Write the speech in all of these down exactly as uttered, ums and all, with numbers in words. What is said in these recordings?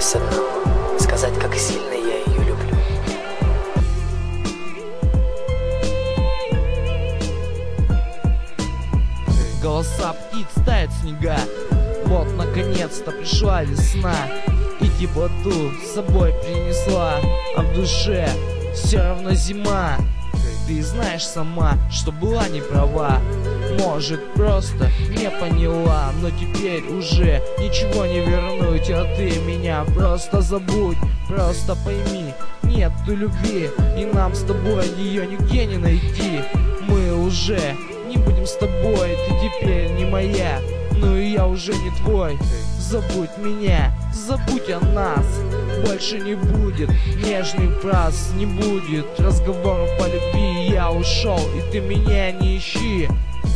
осталось одно — сказать, как сильно я ее люблю. Голоса птиц тают снега. Вот наконец-то пришла весна, и теплоту с собой принесла, а в душе все равно зима. Ты знаешь сама, что была не права, может, просто не поняла, но теперь уже ничего не вернуть, а ты меня просто забудь, просто пойми, нету любви, и нам с тобой ее нигде не найти. Мы уже не будем с тобой, ты теперь не моя, ну и я уже не твой. Забудь меня, забудь о нас, больше не будет нежных фраз, не будет разговоров по любви. Я ушел, и ты меня не ищи.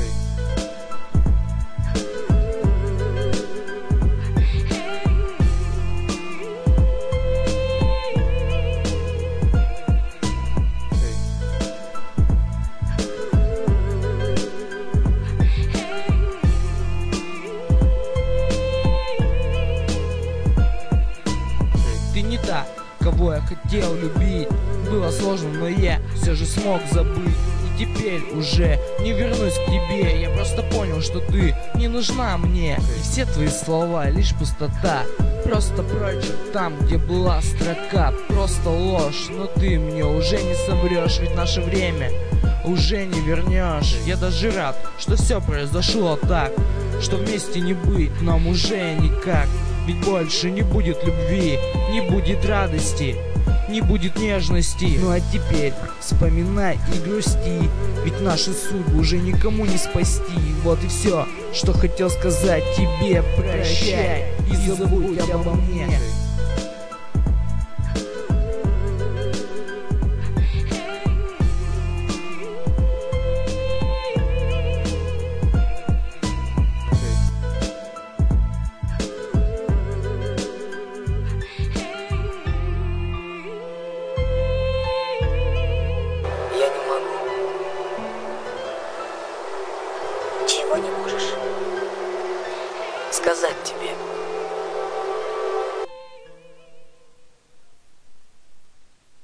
Ты не та, кого я хотел любить. Было сложно, но я все же смог забыть. И теперь уже не вернусь к тебе. Я просто понял, что ты не нужна мне. И все твои слова лишь пустота. Просто прочь там, где была строка. Просто ложь, но ты мне уже не соврешь. Ведь наше время уже не вернешь. Я даже рад, что все произошло так, что вместе не быть нам уже никак. Ведь больше не будет любви, не будет радости, не будет нежности. Ну а теперь вспоминай и грусти, ведь наши судьбы уже никому не спасти. Вот и все, что хотел сказать тебе. Прощай и забудь обо мне.